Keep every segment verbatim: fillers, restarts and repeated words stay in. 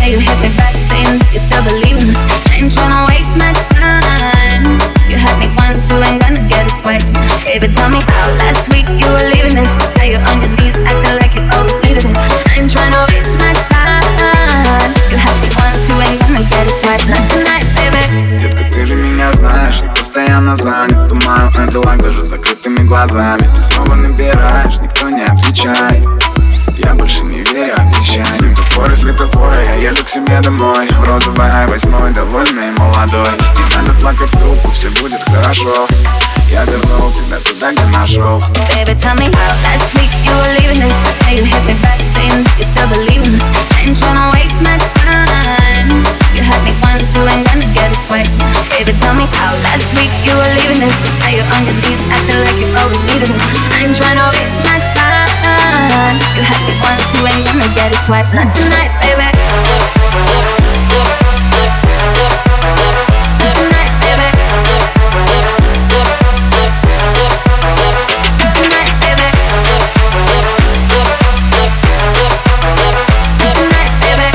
Now you hit me back saying you still believe in us. I ain't tryna waste my time. You had me once, you ain't gonna get it twice. Baby, tell me how last week you were leaving us. Now you're on your knees acting like you always needed it. I ain't tryna waste my time. You had me once, you ain't gonna get it twice. Not tonight, baby. Детка, ты же меня знаешь, я постоянно занят. Думаю о делах даже с закрытыми глазами. Ты снова набираешь, никто не отвечает. Я больше не верю обещаниям. Светофоры, светофоры, я еду к себе домой. В розовой ай восемь, довольный и молодой. Не надо плакать в трубку, все будет хорошо. Я вернул тебя туда, где нашел. Baby, tell me how last week you were leaving us. Now you hit me back saying you still believe in us. I ain't tryna waste my time. You had me once, you ain't gonna get it twice. Baby, tell me how last week you were leaving us. Now you're on your knees acting like you always needed it. I ain't tryna waste my time. You had me once, you ain't gonna get it twice. Not tonight, baby. Not tonight, baby. Not tonight, baby. Not tonight, baby.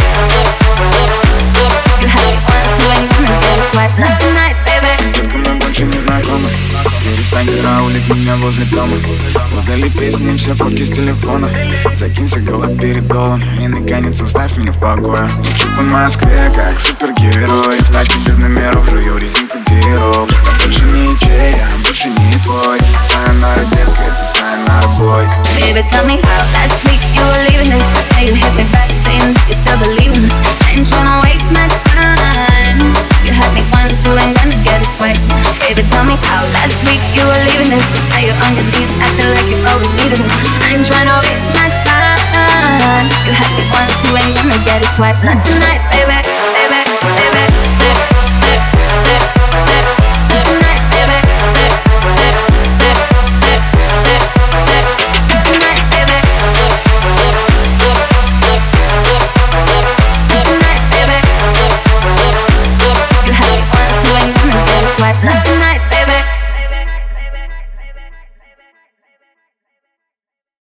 You had me once, you ain't gonna get it twice. Not tonight, baby. Только мы больше не знакомы. Перестань караулить меня возле дома. Удали песни и все фотки с телефона. Закинься голова перед долом и наконец оставь меня в покое. Лечу по Москве, как супергерой. В тачке без номеров, жую резинку диров. Я больше не ячей, я больше не твой. Сайонара, детка, это сайонара, бой. Baby, tell me how last week you were leaving us. Now you hit me back saying you still believe in us. I ain't tryna waste my time. You had me once, you ain't gonna get it twice. Baby, tell me how last week you were leaving us. Now you're on your knees acting like you always needed it. I ain't tryna waste my time. You had me once, you ain't gonna get it twice. Not tonight, baby.